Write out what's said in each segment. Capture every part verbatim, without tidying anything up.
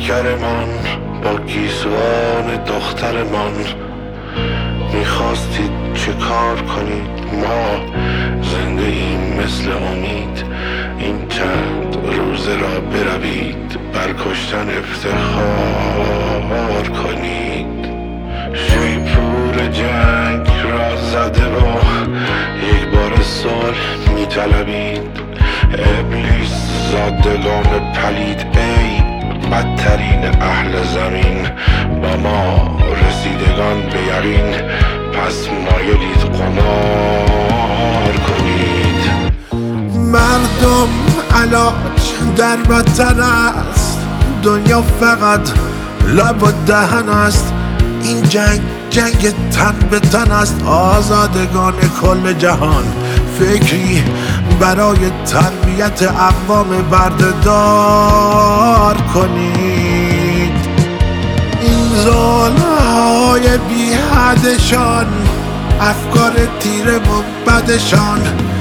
پیکرمان با گیسوان دخترمان. میخواستید چه کار کنید؟ ما زنده ایم مثل امید. این چند روزه را بروید بر کشتن افتخار کنید. شیپور جنگ را زده و یک بار صلح میطلبید. ابلیس زادگان پلید ای بدترین اهل زمین، با ما رسیدگان به یقین پس مایلید قمار کنید. مردم علاج در وطن است، دنیا فقط لب و دهن است. این جنگ جنگ تن به تن است. آزادگان کل جهان فکری برای تربیت اقوام بردهدار کنید. این ظلم‌های بی حدشان، افکار تیره و بدشان،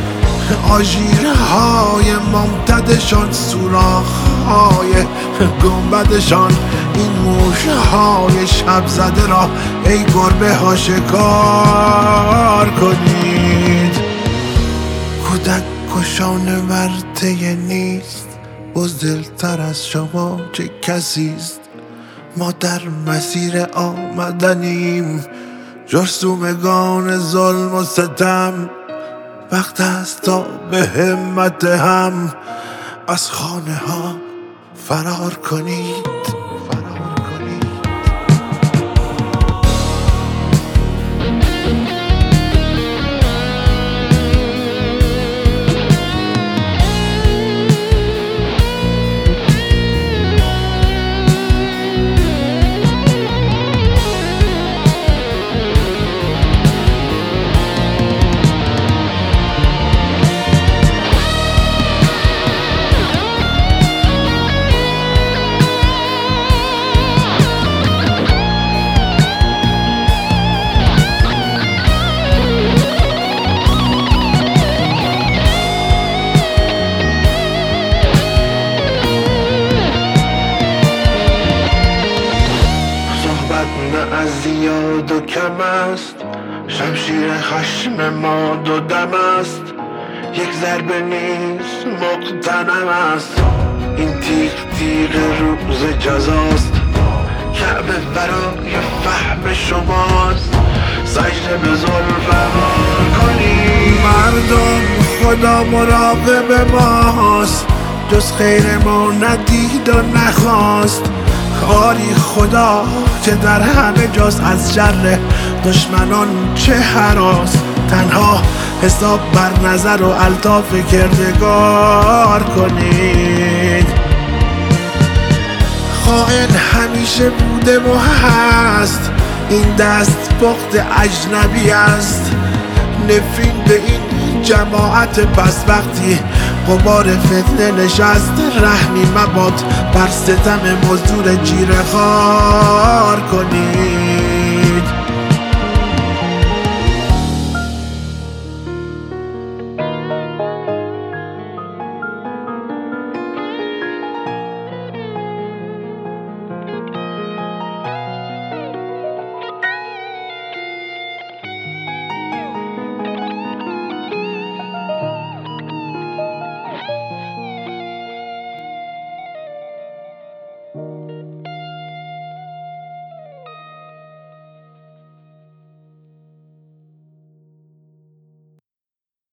آژیرهای ممتدشان، سوراخ‌های گنبدشان، این موشهای شب زده را ای گربه ها شکار کنید. کودک کشان ورطه نیست، بزدلتر از شما چه کسیست. ما در مسیر آمدنیم، جرثومگان ظلم و ستم. وقت است تا به همت هم از خانه ها فرار کنید. نه از زیاد و کم است، شمشیر خشم ما دو دم است. یک ضربه نیست مقتنم است، این تیغ تیغ روز جزاست. کعبه برای فهم شماست، سجده به ذوالفقار کنید. مردم خدا مراقب ماست، جز خیر ما ندید و نخواست. آری خدا که در همه جاست، از شر دشمنان چه هراس. تنها حساب بر نظر و الطاف کردگار کنید. خائن همیشه بوده و هست، این دست پخت اجنبی است. نفرین به این جماعت پس وقتی غبار فتنه نشست. رحمی مباد بر ستم مزدور جیره خوار کنید.